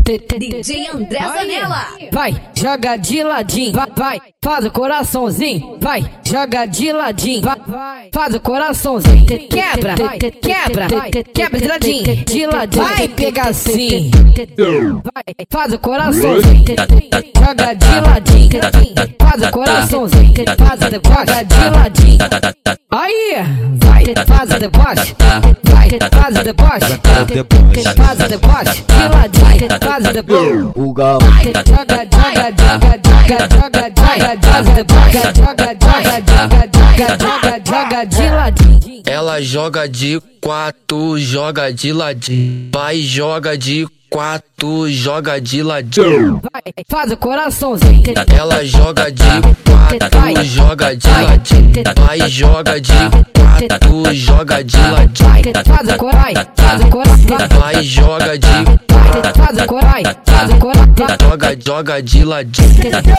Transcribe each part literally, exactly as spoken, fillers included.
D J André Zanella. Vai, joga de ladinho, vai, vai, faz o coraçãozinho, vai, joga de ladinho, vai, vai, faz o coraçãozinho, quebra, quebra, quebra de ladinho, de ladinho, vai pegar assim, vai, faz o coraçãozinho, joga de ladinho, faz o coraçãozinho, faz o joga de ladinho, aí, vai, faz o deboche, vai, faz o deboche, faz o deboche, de ladinho, faz o deboche, o galo. joga, joga, joga, joga, joga, joga, joga, joga, joga, joga, joga de ladinho. Ela joga de quatro, joga de ladinho. Vai, joga de quatro, joga de ladinho. Vai, faz o coraçãozinho. Ela joga de quatro, joga de ladinho. Vai, joga de quatro, joga de ladinho. Faz o corai, faz o corai. Vai, joga de faz o corai, faz o corai. joga, joga de ladinho.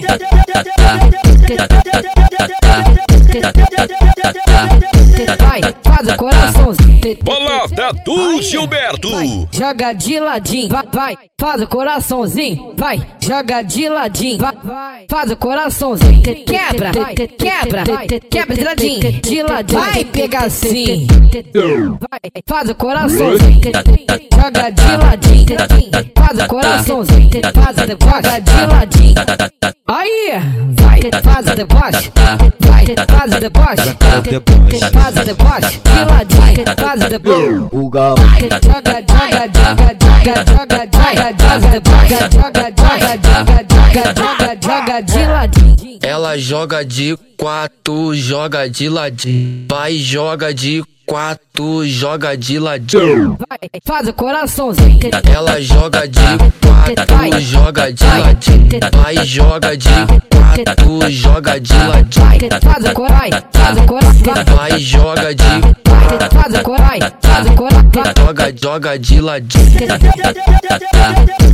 Vai, faz o coraçãozinho. Balada do Gilberto. Joga de ladinho, vai, vai, faz o coraçãozinho, vai, joga de ladinho, vai, vai, faz o coraçãozinho, quebra, quebra, quebra de ladinho, de ladinho, vai pegar assim, vai, faz o coraçãozinho, joga de ladinho, faz o coraçãozinho, faz o joga de ladinho, aí, vai, faz o deboche, vai, faz o deboche, faz o deboche, de ladinho, faz o deboche, O galo. joga, joga, joga, joga, joga, joga, joga, joga, joga, joga, joga, joga de ladinho. Ela joga de quatro, joga de ladinho. Vai, joga de quatro, joga de ladinho. Vai, faz o coraçãozinho. Ela joga de quatro, joga de ladinho. Vai, joga de quatro, joga de ladinho. Faz o corai, faz o corai. Vai, joga de Faz o corai, faz o corai. joga, joga de ladinho.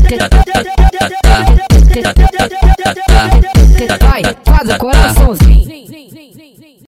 Vai, faz o coraçãozinho.